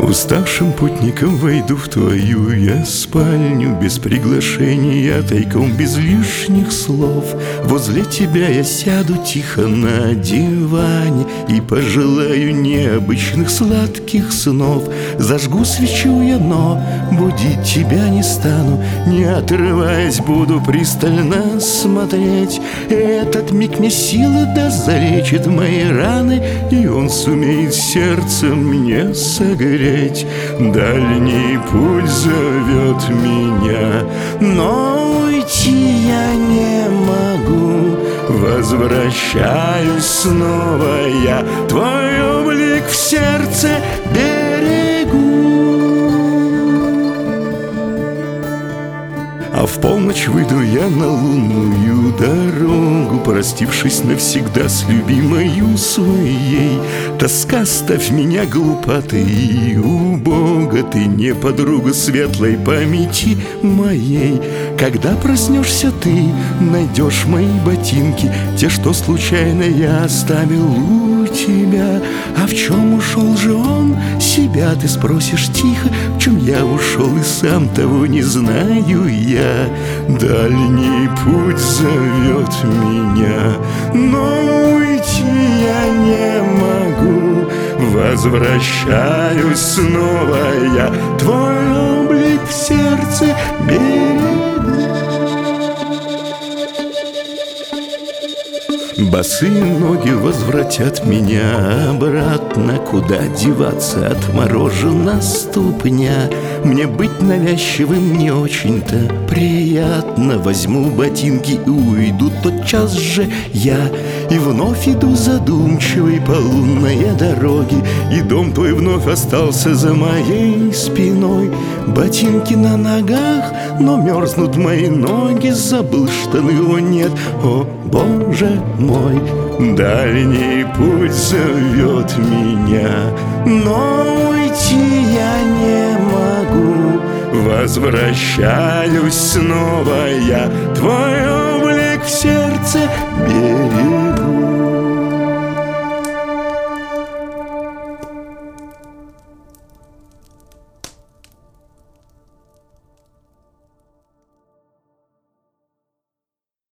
Уставшим путником войду в твою я спальню, без приглашения, тайком, без лишних слов. Возле тебя я сяду тихо на диване и пожелаю необычных сладких снов. Зажгу свечу я, но будить тебя не стану, не отрываясь буду пристально смотреть. Этот миг мне силы даст, залечит мои раны, и он сумеет сердце мне согреть. Дальний путь зовет меня, но уйти я не могу. Возвращаюсь снова я, твой облик в сердце берегу. А в полночь выйду я на лунную дорогу, простившись навсегда с любимою своей. Тоска, ставь меня глупатой и убого, ты не подруга светлой памяти моей. Когда проснешься ты, найдешь мои ботинки, те, что случайно я оставил у тебя. А в чем ушел же он? Себя ты спросишь тихо. В чем я ушел и сам того не знаю я. Дальний путь зовет меня, но уйти я не могу. Возвращаюсь снова я, твой облик в сердце берегу. Босые ноги возвратят меня обратно. Куда деваться, отморожена ступня. Мне быть навязчивым не очень-то приятно. Возьму ботинки и уйду тотчас же я. И вновь иду задумчивой по лунной дороге, и дом твой вновь остался за моей спиной. Ботинки на ногах, но мерзнут мои ноги. Забыл штаны, о нет, о Боже мой. Дальний путь зовет меня, но уйти я не могу. Возвращаюсь снова я, твой облик в сердце берегу.